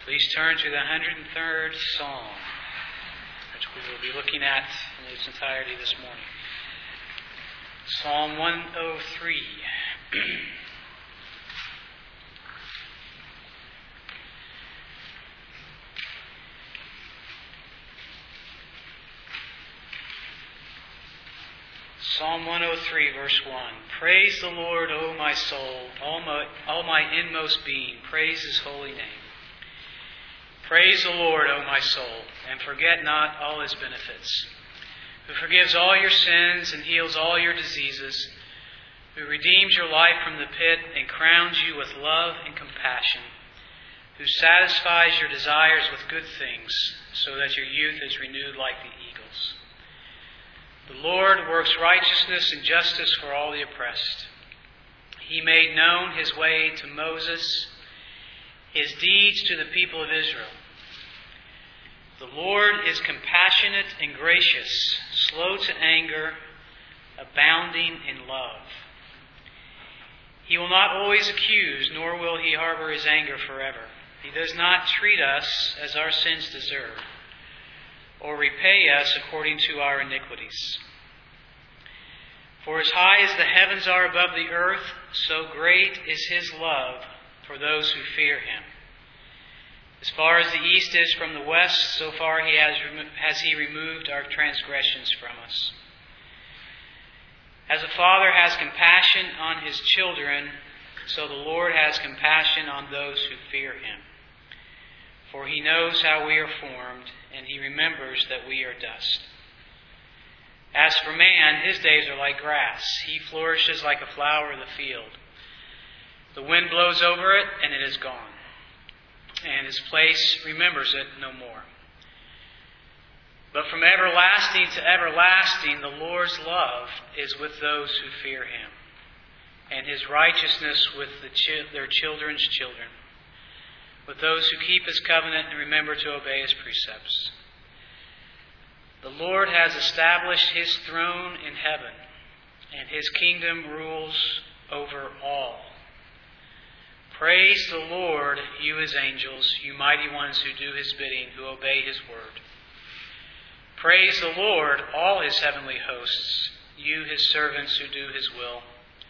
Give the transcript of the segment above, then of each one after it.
Please turn to the 103rd Psalm, which we will be looking at in its entirety this morning. Psalm 103. Psalm 103, verse 1. Praise the Lord, O my soul, all my inmost being. Praise His holy name. Praise the Lord, O my soul, and forget not all His benefits, who forgives all your sins and heals all your diseases, who redeems your life from the pit and crowns you with love and compassion, who satisfies your desires with good things, so that your youth is renewed like the eagles. The Lord works righteousness and justice for all the oppressed. He made known His way to Moses, His deeds to the people of Israel. The Lord is compassionate and gracious, slow to anger, abounding in love. He will not always accuse, nor will He harbor His anger forever. He does not treat us as our sins deserve, or repay us according to our iniquities. For as high as the heavens are above the earth, so great is His love for those who fear Him. As far as the east is from the west, so far has He removed our transgressions from us. As a father has compassion on his children, so the Lord has compassion on those who fear Him. For He knows how we are formed, and He remembers that we are dust. As for man, his days are like grass. He flourishes like a flower of the field. The wind blows over it, and it is gone, and His place remembers it no more. But from everlasting to everlasting, the Lord's love is with those who fear Him, and His righteousness with their children's children, with those who keep His covenant and remember to obey His precepts. The Lord has established His throne in heaven, and His kingdom rules over all. Praise the Lord, you His angels, you mighty ones who do His bidding, who obey His word. Praise the Lord, all His heavenly hosts, you His servants who do His will.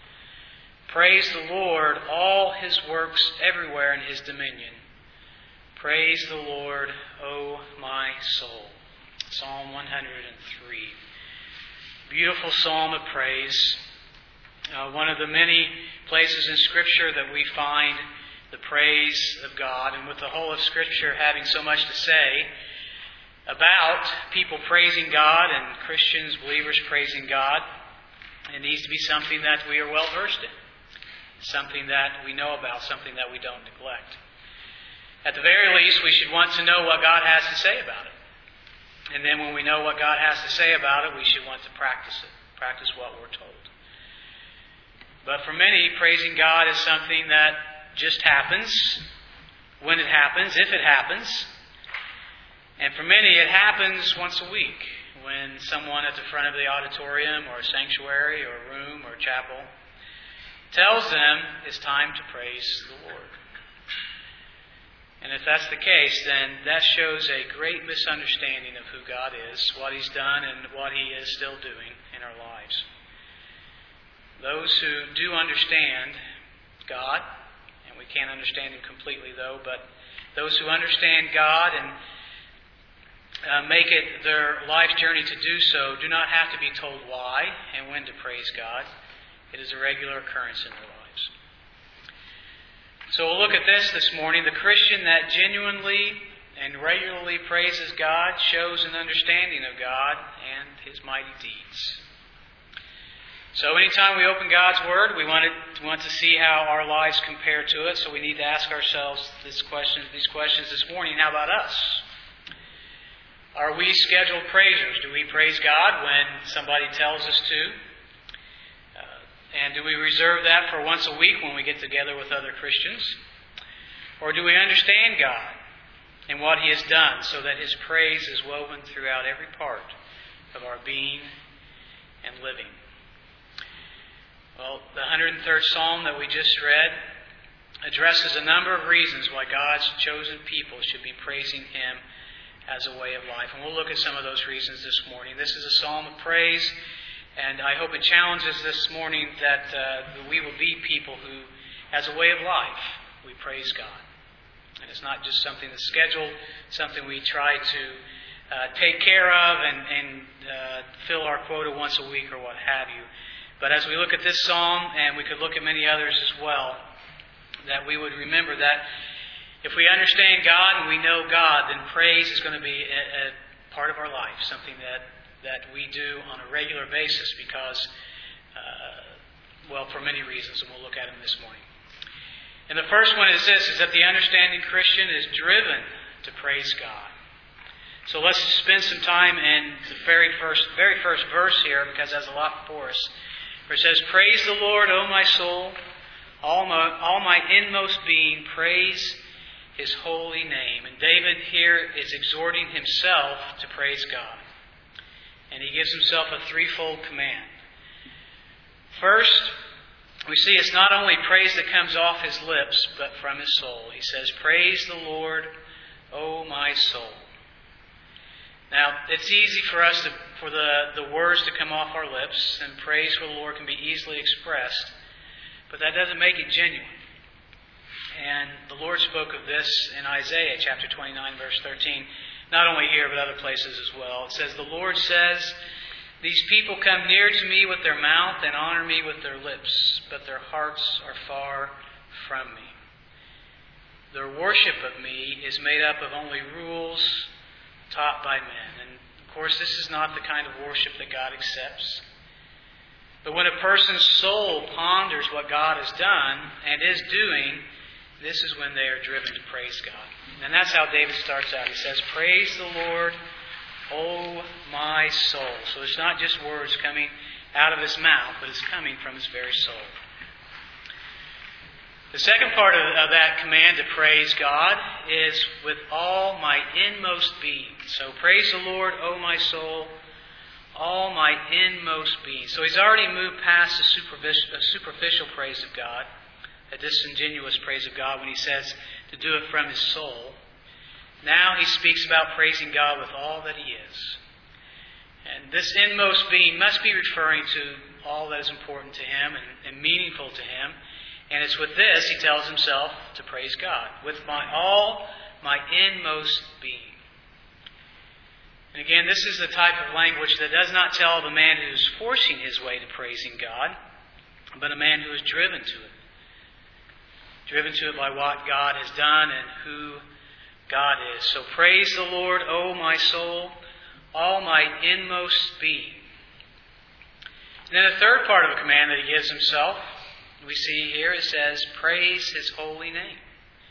Praise the Lord, all His works everywhere in His dominion. Praise the Lord, O my soul. Psalm 103. Beautiful psalm of praise. One of the many places in Scripture that we find the praise of God, and with the whole of Scripture having so much to say about people praising God and Christians, believers praising God, it needs to be something that we are well versed in, something that we know about, something that we don't neglect. At the very least, we should want to know what God has to say about it. And then when we know what God has to say about it, we should want to practice it, practice what we're told. But for many, praising God is something that just happens, when it happens, if it happens. And for many, it happens once a week, when someone at the front of the auditorium or sanctuary or room or chapel tells them it's time to praise the Lord. And if that's the case, then that shows a great misunderstanding of who God is, what He's done, and what He is still doing in our lives. Those who do understand God, and we can't understand Him completely though, but those who understand God and make it their life journey to do so, do not have to be told why and when to praise God. It is a regular occurrence in their lives. So we'll look at this morning. The Christian that genuinely and regularly praises God shows an understanding of God and His mighty deeds. So anytime we open God's Word, we want to see how our lives compare to it. So we need to ask ourselves these questions this morning. How about us? Are we scheduled praisers? Do we praise God when somebody tells us to? And do we reserve that for once a week when we get together with other Christians? Or do we understand God and what He has done so that His praise is woven throughout every part of our being and living? Well, the 103rd Psalm that we just read addresses a number of reasons why God's chosen people should be praising Him as a way of life. And we'll look at some of those reasons this morning. This is a psalm of praise, and I hope it challenges this morning that we will be people who, as a way of life, we praise God. And it's not just something that's scheduled, something we try to take care of and fill our quota once a week or what have you. But as we look at this psalm, and we could look at many others as well, that we would remember that if we understand God and we know God, then praise is going to be a part of our life, something that we do on a regular basis because, for many reasons, and we'll look at them this morning. And the first one is this, is that the understanding Christian is driven to praise God. So let's spend some time in the very first verse here, because it has a lot for us. Where it says, "Praise the Lord, O my soul, all my inmost being, praise His holy name." And David here is exhorting himself to praise God. And he gives himself a threefold command. First, we see it's not only praise that comes off his lips, but from his soul. He says, "Praise the Lord, O my soul." Now, it's easy for us for the words to come off our lips, and praise for the Lord can be easily expressed, but that doesn't make it genuine. And the Lord spoke of this in Isaiah chapter 29, verse 13, not only here, but other places as well. It says, "The Lord says, these people come near to me with their mouth and honor me with their lips, but their hearts are far from me. Their worship of me is made up of only rules taught by men." And of course, this is not the kind of worship that God accepts. But when a person's soul ponders what God has done and is doing, this is when they are driven to praise God. And that's how David starts out. He says, "Praise the Lord, O my soul." So it's not just words coming out of his mouth, but it's coming from his very soul. The second part of that command to praise God is with all my inmost being. So praise the Lord, O my soul, all my inmost being. So he's already moved past the superficial praise of God, a disingenuous praise of God when he says to do it from his soul. Now he speaks about praising God with all that he is. And this inmost being must be referring to all that is important to him and meaningful to him. And it's with this he tells himself to praise God, with all my inmost being. And again, this is the type of language that does not tell of a man who is forcing his way to praising God, but a man who is driven to it. Driven to it by what God has done and who God is. So praise the Lord, O my soul, all my inmost being. And then the third part of the command that he gives himself, we see here, it says, praise His holy name.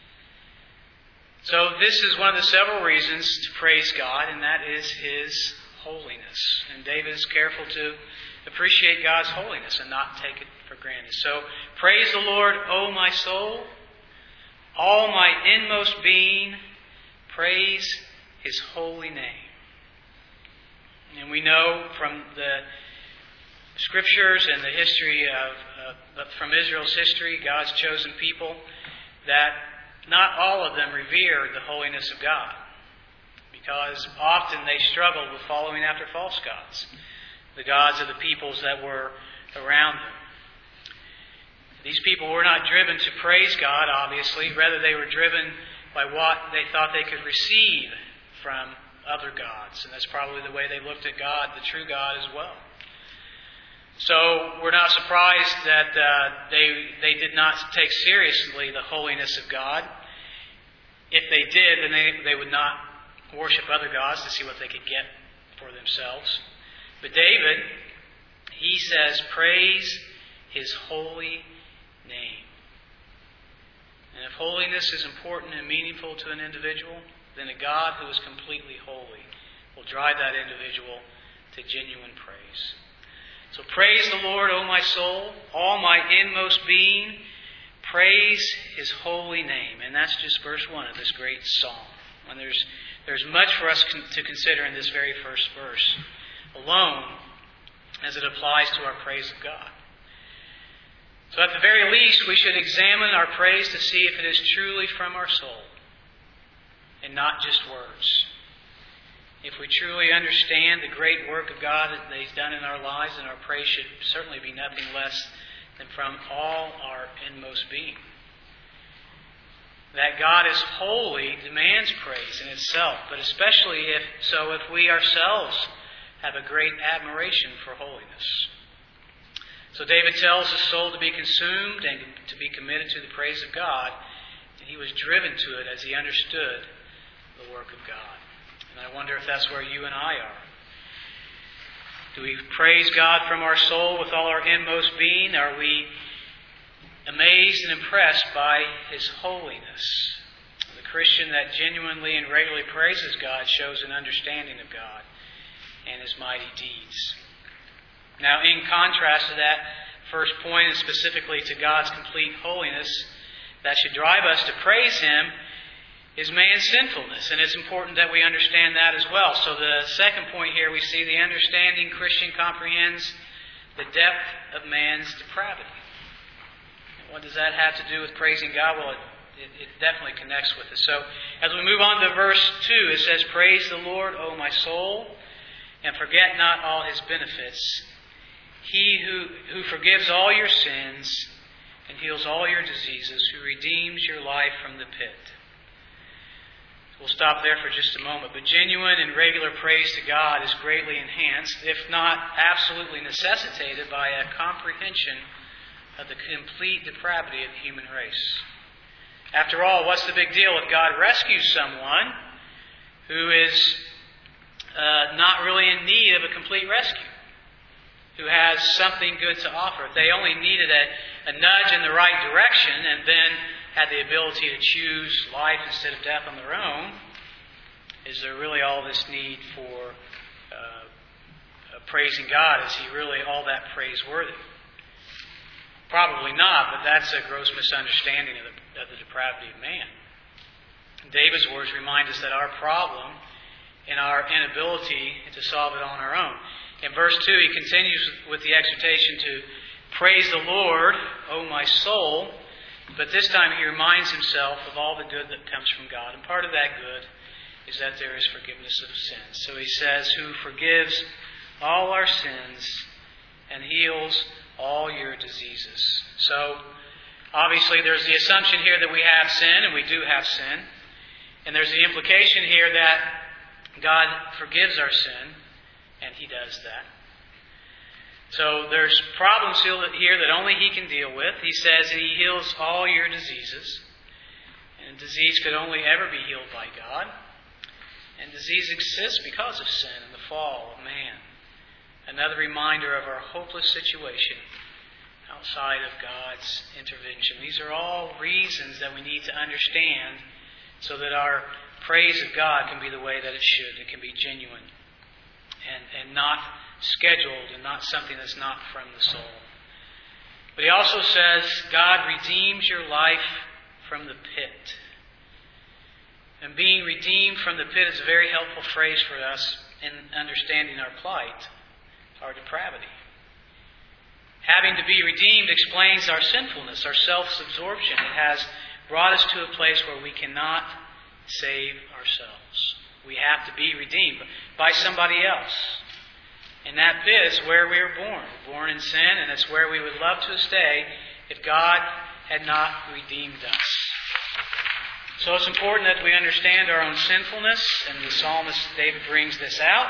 So this is one of the several reasons to praise God, and that is His holiness. And David is careful to appreciate God's holiness and not take it for granted. So praise the Lord, O my soul, all my inmost being, praise His holy name. And we know from the Scriptures and the history from Israel's history, God's chosen people, that not all of them revered the holiness of God, because often they struggled with following after false gods, the gods of the peoples that were around them. These people were not driven to praise God, obviously. Rather, they were driven by what they thought they could receive from other gods. And that's probably the way they looked at God, the true God, as well. So we're not surprised that they did not take seriously the holiness of God. If they did, then they would not worship other gods to see what they could get for themselves. But David, he says, praise His holy name. And if holiness is important and meaningful to an individual, then a God who is completely holy will drive that individual to genuine praise. So praise the Lord, O my soul, all my inmost being, praise His holy name. And that's just verse 1 of this great psalm. And there's much for us to consider in this very first verse alone as it applies to our praise of God. So at the very least, we should examine our praise to see if it is truly from our soul and not just words. If we truly understand the great work of God that He's done in our lives, then our praise should certainly be nothing less than from all our inmost being. That God is holy demands praise in itself, but especially if we ourselves have a great admiration for holiness. So David tells his soul to be consumed and to be committed to the praise of God, and he was driven to it as he understood the work of God. And I wonder if that's where you and I are. Do we praise God from our soul with all our inmost being? Are we amazed and impressed by His holiness? The Christian that genuinely and regularly praises God shows an understanding of God and His mighty deeds. Now, in contrast to that first point, and specifically to God's complete holiness, that should drive us to praise Him, is man's sinfulness. And it's important that we understand that as well. So the second point here, we see the understanding Christian comprehends the depth of man's depravity. And what does that have to do with praising God? Well, it definitely connects with it. So as we move on to verse 2, it says, "Praise the Lord, O my soul, and forget not all His benefits. He who forgives all your sins and heals all your diseases, who redeems your life from the pit." We'll stop there for just a moment. But genuine and regular praise to God is greatly enhanced, if not absolutely necessitated, by a comprehension of the complete depravity of the human race. After all, what's the big deal if God rescues someone who is not really in need of a complete rescue, who has something good to offer? If they only needed a nudge in the right direction and then had the ability to choose life instead of death on their own, is there really all this need for praising God? Is He really all that praiseworthy? Probably not, but that's a gross misunderstanding of the depravity of man. David's words remind us that our problem and our inability to solve it on our own. In verse 2, he continues with the exhortation to praise the Lord, O my soul. But this time he reminds himself of all the good that comes from God. And part of that good is that there is forgiveness of sins. So he says, who forgives all our sins and heals all your diseases. So obviously there's the assumption here that we have sin, and we do have sin. And there's the implication here that God forgives our sin, and He does that. So there's problems here that only He can deal with. He says He heals all your diseases. And disease could only ever be healed by God. And disease exists because of sin and the fall of man. Another reminder of our hopeless situation outside of God's intervention. These are all reasons that we need to understand so that our praise of God can be the way that it should. It can be genuine and not scheduled and not something that's not from the soul. But he also says, God redeems your life from the pit. And being redeemed from the pit is a very helpful phrase for us in understanding our plight, our depravity. Having to be redeemed explains our sinfulness, our self-absorption. It has brought us to a place where we cannot save ourselves. We have to be redeemed by somebody else. And that pit is where we are born. We're born in sin, and it's where we would love to stay if God had not redeemed us. So it's important that we understand our own sinfulness, and the psalmist David brings this out.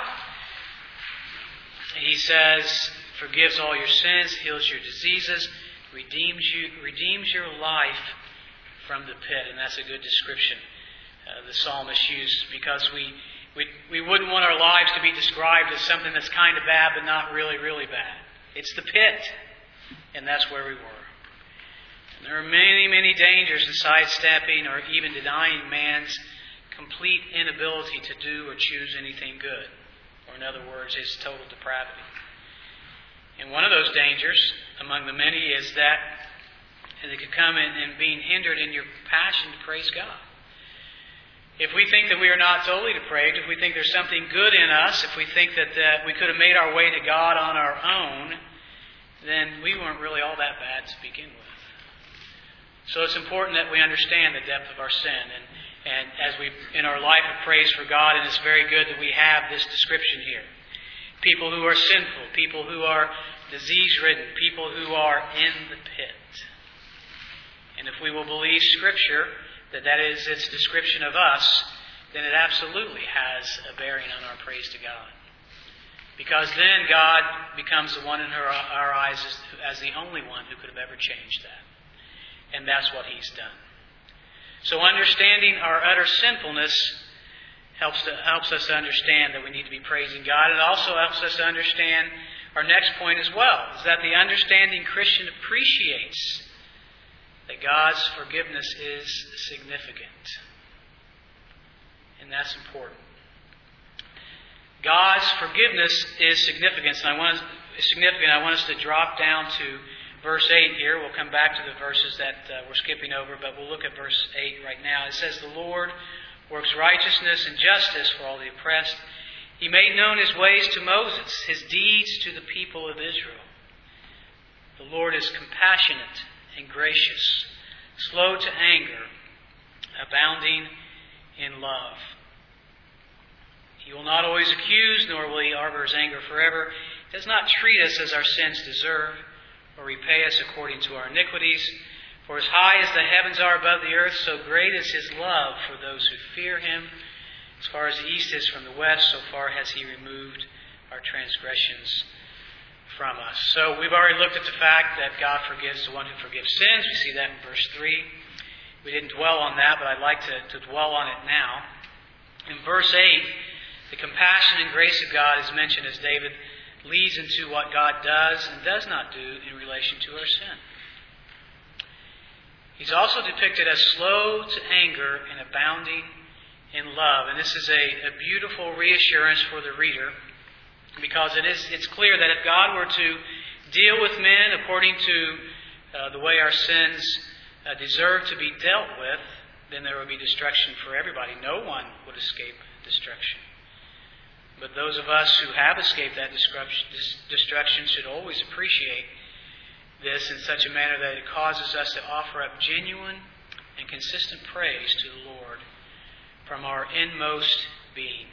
He says, forgives all your sins, heals your diseases, redeems your life from the pit. And that's a good description the psalmist used, because we wouldn't want our lives to be described as something that's kind of bad but not really, really bad. It's the pit, and that's where we were. And there are many, many dangers in sidestepping or even denying man's complete inability to do or choose anything good. Or in other words, his total depravity. And one of those dangers, among the many, is that it could come in being hindered in your passion to praise God. If we think that we are not totally depraved, if we think there's something good in us, if we think that we could have made our way to God on our own, then we weren't really all that bad to begin with. So it's important that we understand the depth of our sin. And as we, in our life of praise for God, and it's very good that we have this description here. People who are sinful, people who are disease-ridden, people who are in the pit. And if we will believe Scripture, that is its description of us, then it absolutely has a bearing on our praise to God. Because then God becomes the one in our eyes as the only one who could have ever changed that. And that's what He's done. So understanding our utter sinfulness helps us to understand that we need to be praising God. It also helps us to understand our next point as well, is that the understanding Christian appreciates that God's forgiveness is significant. And that's important. God's forgiveness is significant. And I want us to drop down to verse 8 here. We'll come back to the verses that we're skipping over, but we'll look at verse 8 right now. It says, "The Lord works righteousness and justice for all the oppressed. He made known His ways to Moses, His deeds to the people of Israel. The Lord is compassionate and gracious, slow to anger, abounding in love. He will not always accuse, nor will He harbor His anger forever. He does not treat us as our sins deserve, or repay us according to our iniquities. For as high as the heavens are above the earth, so great is His love for those who fear Him. As far as the east is from the west, so far has He removed our transgressions from us." So we've already looked at the fact that God forgives the one who forgives sins. We see that in verse 3. We didn't dwell on that, but I'd like to dwell on it now. In verse 8, the compassion and grace of God is mentioned as David leads into what God does and does not do in relation to our sin. He's also depicted as slow to anger and abounding in love. And this is a beautiful reassurance for the reader, because it's clear that if God were to deal with men according to the way our sins deserve to be dealt with, then there would be destruction for everybody. No one would escape destruction. But those of us who have escaped that destruction should always appreciate this in such a manner that it causes us to offer up genuine and consistent praise to the Lord from our inmost being.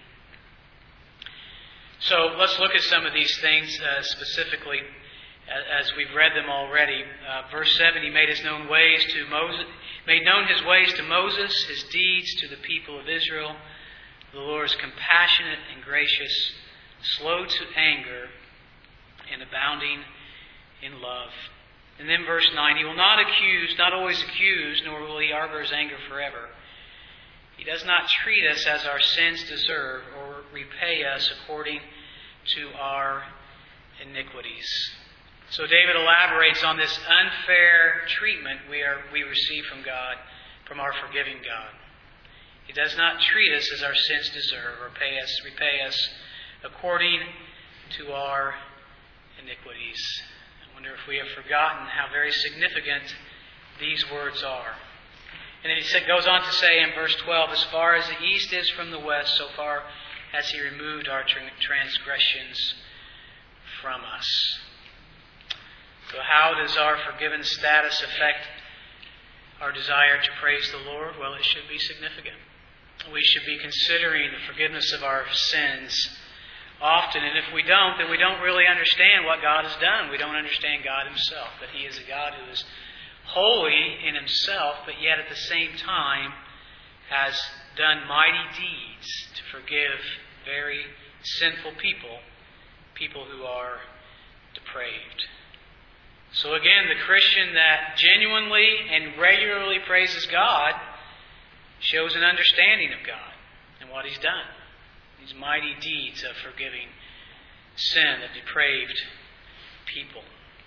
So let's look at some of these things specifically as we've read them already. Verse 7, He made known His ways to Moses, His deeds to the people of Israel. The Lord is compassionate and gracious, slow to anger, and abounding in love. And then verse 9, He will not always accuse, nor will He harbor His anger forever. He does not treat us as our sins deserve, or repay us according to our iniquities. So David elaborates on this unfair treatment we receive from God, from our forgiving God. He does not treat us as our sins deserve, or repay us according to our iniquities. I wonder if we have forgotten how very significant these words are. And then he goes on to say in verse 12, "As far as the east is from the west, so far has He removed our transgressions from us." So how does our forgiven status affect our desire to praise the Lord? Well, it should be significant. We should be considering the forgiveness of our sins often. And if we don't, then we don't really understand what God has done. We don't understand God Himself, that He is a God who is holy in Himself, but yet at the same time has done mighty deeds to forgive very sinful people who are depraved. So again, the Christian that genuinely and regularly praises God shows an understanding of God and what He's done. These mighty deeds of forgiving sin of depraved people.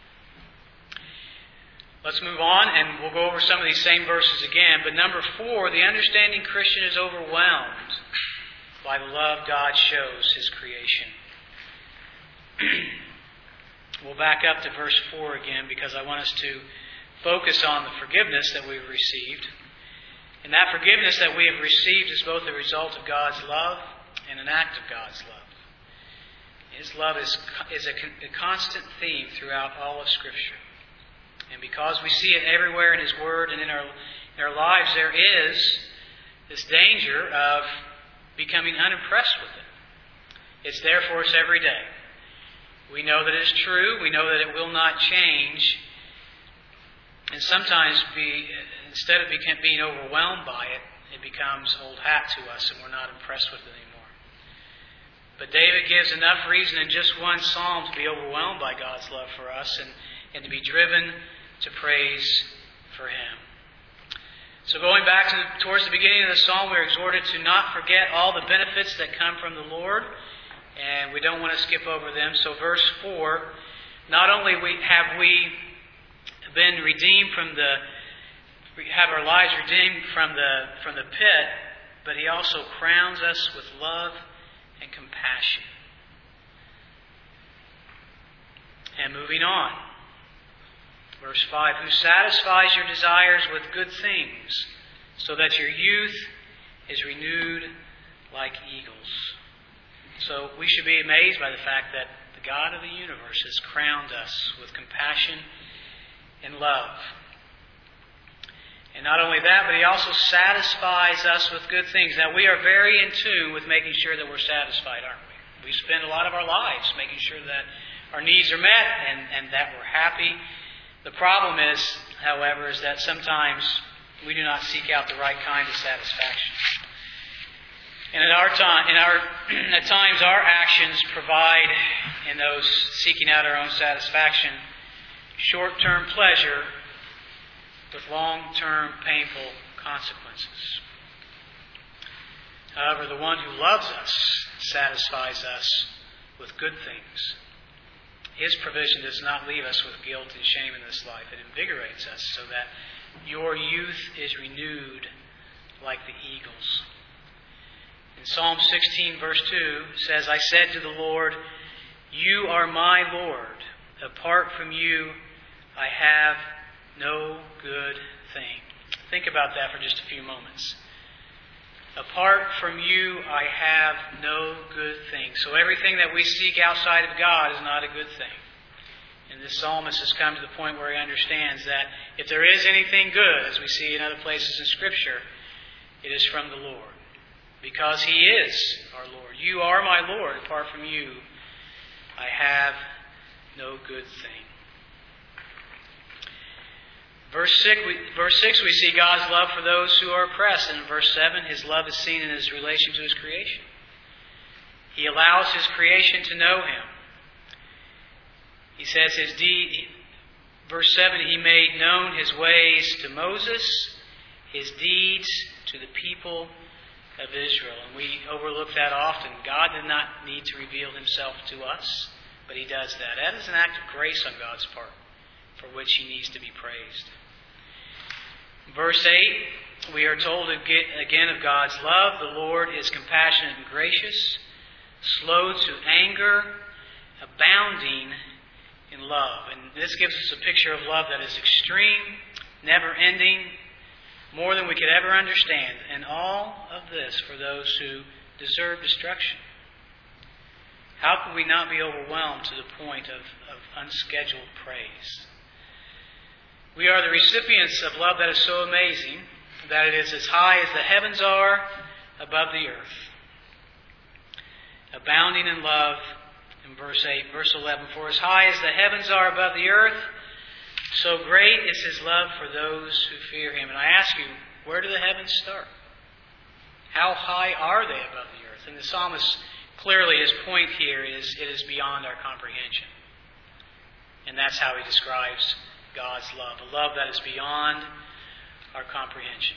Let's move on, and we'll go over some of these same verses again. But number 4, the understanding Christian is overwhelmed by the love God shows His creation. We'll back up to verse 4 again, because I want us to focus on the forgiveness that we've received. And that forgiveness that we have received is both a result of God's love and an act of God's love. His love is a constant theme throughout all of Scripture. And because we see it everywhere in His Word and in our lives, there is this danger of becoming unimpressed with it. It's there for us every day. We know that it's true. We know that it will not change. And sometimes, instead of being overwhelmed by it, it becomes old hat to us and we're not impressed with it anymore. But David gives enough reason in just one psalm to be overwhelmed by God's love for us and to be driven to praise for Him. So going back towards the beginning of the psalm, we're exhorted to not forget all the benefits that come from the Lord. And we don't want to skip over them. So verse 4, not only have we been redeemed we have our lives redeemed from the pit, but He also crowns us with love and compassion. And moving on. Verse 5, who satisfies your desires with good things, so that your youth is renewed like eagles. So we should be amazed by the fact that the God of the universe has crowned us with compassion and love. And not only that, but He also satisfies us with good things. Now, we are very in tune with making sure that we're satisfied, aren't we? We spend a lot of our lives making sure that our needs are met and that we're happy. The problem is, however, is that sometimes we do not seek out the right kind of satisfaction. And at times our actions provide, in those seeking out our own satisfaction, short-term pleasure with long-term painful consequences. However, the one who loves us satisfies us with good things. His provision does not leave us with guilt and shame in this life. It invigorates us so that your youth is renewed like the eagles. In Psalm 16, verse 2, it says, I said to the Lord, You are my Lord. Apart from you, I have no good thing. Think about that for just a few moments. Apart from you, I have no good thing. So everything that we seek outside of God is not a good thing. And this psalmist has come to the point where he understands that if there is anything good, as we see in other places in Scripture, it is from the Lord. Because He is our Lord. You are my Lord. Apart from you, I have no good thing. Verse 6, we see God's love for those who are oppressed. And in verse 7, His love is seen in His relation to His creation. He allows His creation to know Him. He says verse 7, He made known His ways to Moses, His deeds to the people of Israel. And we overlook that often. God did not need to reveal Himself to us, but He does that. That is an act of grace on God's part, for which He needs to be praised. Verse 8, we are told again of God's love. The Lord is compassionate and gracious, slow to anger, abounding in love. And this gives us a picture of love that is extreme, never-ending, more than we could ever understand. And all of this for those who deserve destruction. How could we not be overwhelmed to the point of unscheduled praise? We are the recipients of love that is so amazing that it is as high as the heavens are above the earth. Abounding in love in verse 8. Verse 11, for as high as the heavens are above the earth, so great is His love for those who fear Him. And I ask you, where do the heavens start? How high are they above the earth? And the psalmist clearly, his point here is it is beyond our comprehension. And that's how he describes God's love, a love that is beyond our comprehension.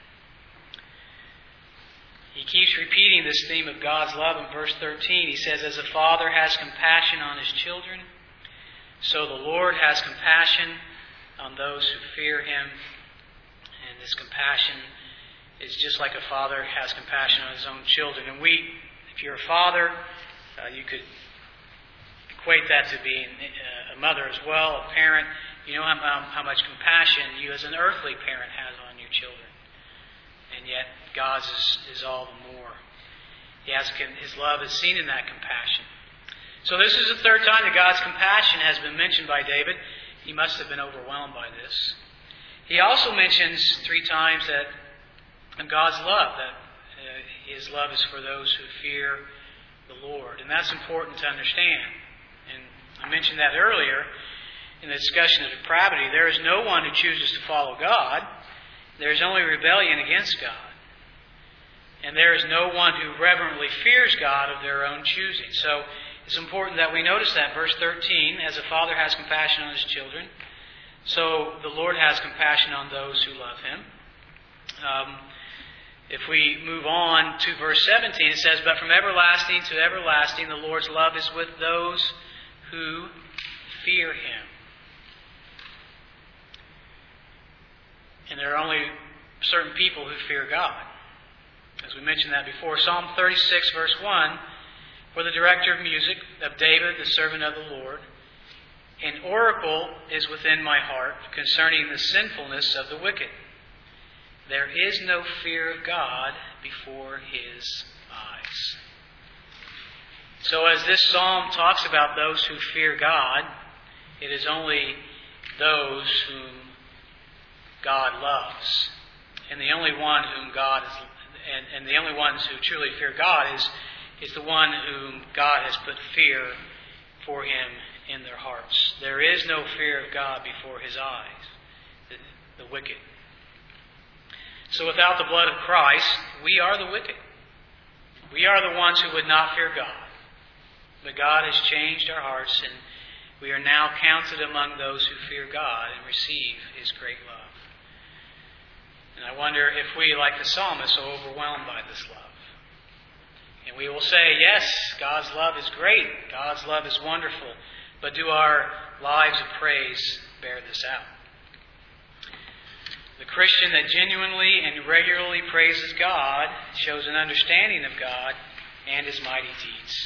He keeps repeating this theme of God's love in verse 13. He says, as a father has compassion on his children, so the Lord has compassion on those who fear Him. And this compassion is just like a father has compassion on his own children. And if you're a father, you could equate that to being a mother as well, a parent. You know how much compassion you as an earthly parent has on your children. And yet God's is all the more. His love is seen in that compassion. So this is the third time that God's compassion has been mentioned by David. He must have been overwhelmed by this. He also mentions 3 times that God's love, that His love is for those who fear the Lord. And that's important to understand. And I mentioned that earlier in the discussion of depravity. There is no one who chooses to follow God. There is only rebellion against God. And there is no one who reverently fears God of their own choosing. So it's important that we notice that. Verse 13, as a father has compassion on his children, so the Lord has compassion on those who love Him. If we move on to verse 17, it says, but from everlasting to everlasting, the Lord's love is with those who fear Him. And there are only certain people who fear God. As we mentioned that before, Psalm 36, verse 1, for the director of music, of David, the servant of the Lord, an oracle is within my heart concerning the sinfulness of the wicked. There is no fear of God before His eyes. So as this psalm talks about those who fear God, it is only those whom God loves. And the only one whom God is, and the only ones who truly fear God is the one whom God has put fear for Him in their hearts. There is no fear of God before His eyes, the wicked. So without the blood of Christ, we are the wicked. We are the ones who would not fear God. But God has changed our hearts, and we are now counted among those who fear God and receive His great love. And I wonder if we, like the psalmist, are overwhelmed by this love. And we will say, yes, God's love is great. God's love is wonderful. But do our lives of praise bear this out? The Christian that genuinely and regularly praises God shows an understanding of God and His mighty deeds.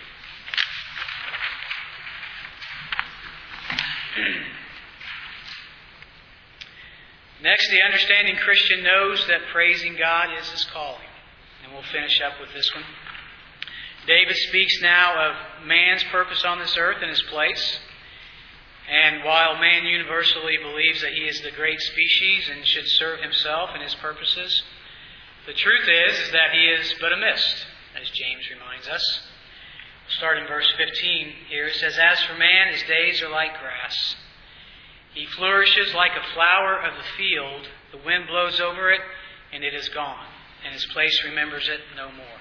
Next, the understanding Christian knows that praising God is his calling. And we'll finish up with this one. David speaks now of man's purpose on this earth and his place. And while man universally believes that he is the great species and should serve himself and his purposes, the truth is that he is but a mist, as James reminds us. We'll start in verse 15 here. It says, as for man, his days are like grass. He flourishes like a flower of the field. The wind blows over it, and it is gone, and his place remembers it no more.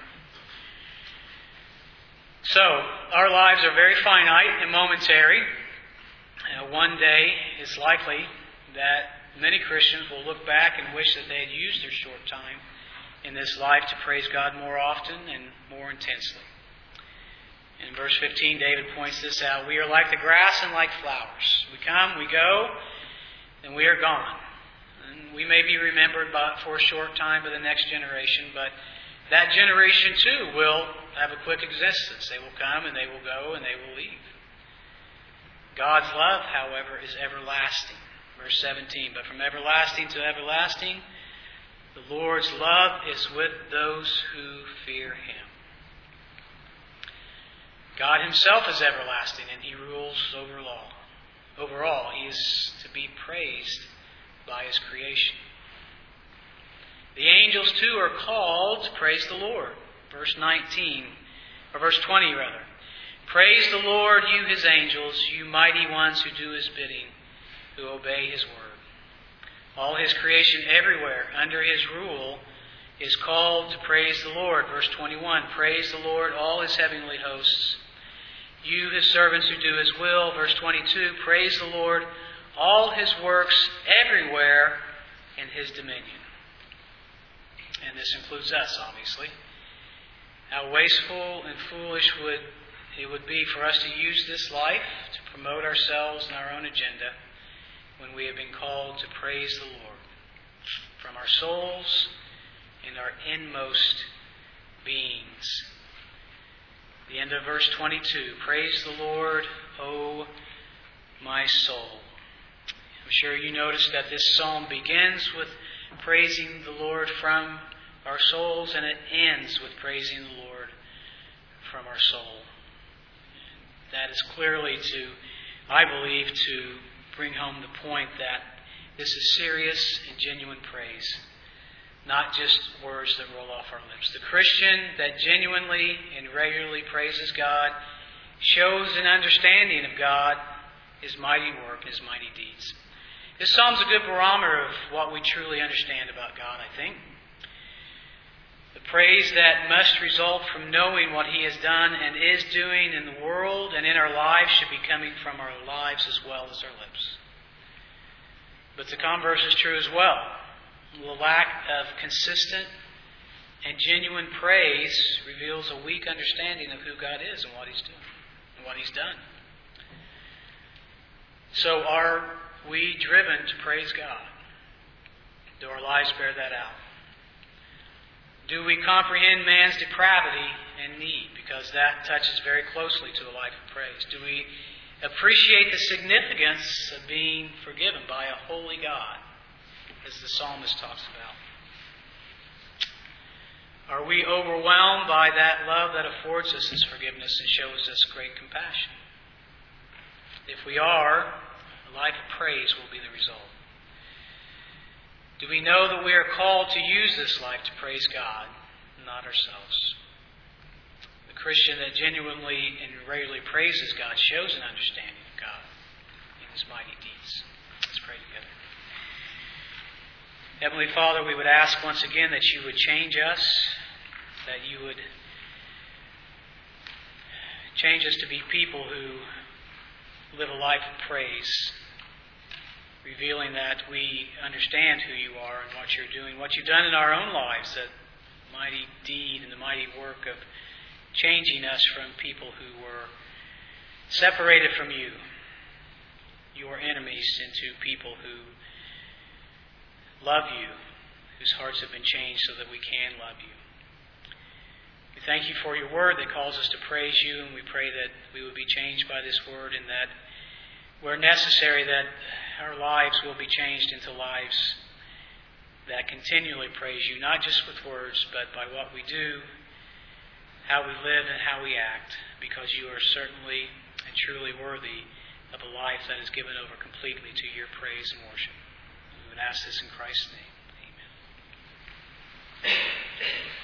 So, our lives are very finite and momentary. One day, it's likely that many Christians will look back and wish that they had used their short time in this life to praise God more often and more intensely. In verse 15, David points this out. We are like the grass and like flowers. We come, we go, and we are gone. And we may be remembered for a short time by the next generation, but that generation too will have a quick existence. They will come and they will go and they will leave. God's love, however, is everlasting. Verse 17, but from everlasting to everlasting, the Lord's love is with those who fear Him. God Himself is everlasting, and He rules over all. He is to be praised by His creation. The angels too are called to praise the Lord. Verse 20 rather. Praise the Lord, you His angels, you mighty ones who do His bidding, who obey His word. All His creation everywhere under His rule is called to praise the Lord. Verse 21, praise the Lord, all His heavenly hosts. You, His servants who do His will. Verse 22, praise the Lord, all His works everywhere in His dominion. And this includes us, obviously. How wasteful and foolish it would be for us to use this life to promote ourselves and our own agenda when we have been called to praise the Lord from our souls and our inmost beings. The end of verse 22, praise the Lord, O my soul. I'm sure you noticed that this psalm begins with praising the Lord from our souls, and it ends with praising the Lord from our soul. that is clearly I believe, to bring home the point that this is serious and genuine praise, not just words that roll off our lips. The Christian that genuinely and regularly praises God shows an understanding of God, His mighty work, His mighty deeds. This psalm's a good barometer of what we truly understand about God, I think. The praise that must result from knowing what He has done and is doing in the world and in our lives should be coming from our lives as well as our lips. But the converse is true as well. The lack of consistent and genuine praise reveals a weak understanding of who God is and what He's doing and what He's done. So are we driven to praise God? Do our lives bear that out? Do we comprehend man's depravity and need? Because that touches very closely to a life of praise. Do we appreciate the significance of being forgiven by a holy God, as the psalmist talks about? Are we overwhelmed by that love that affords us His forgiveness and shows us great compassion? If we are, a life of praise will be the result. Do we know that we are called to use this life to praise God, not ourselves? The Christian that genuinely and regularly praises God shows an understanding of God in His mighty deeds. Let's pray together. Heavenly Father, we would ask once again that You would change us, that You would change us to be people who live a life of praise, revealing that we understand who You are and what You're doing, what You've done in our own lives, that mighty deed and the mighty work of changing us from people who were separated from You, Your enemies, into people who love You, whose hearts have been changed so that we can love You. We thank You for Your word that calls us to praise You, and we pray that we would be changed by this word, and that where necessary, that our lives will be changed into lives that continually praise You, not just with words, but by what we do, how we live, and how we act, because You are certainly and truly worthy of a life that is given over completely to Your praise and worship. We would ask this in Christ's name. Amen.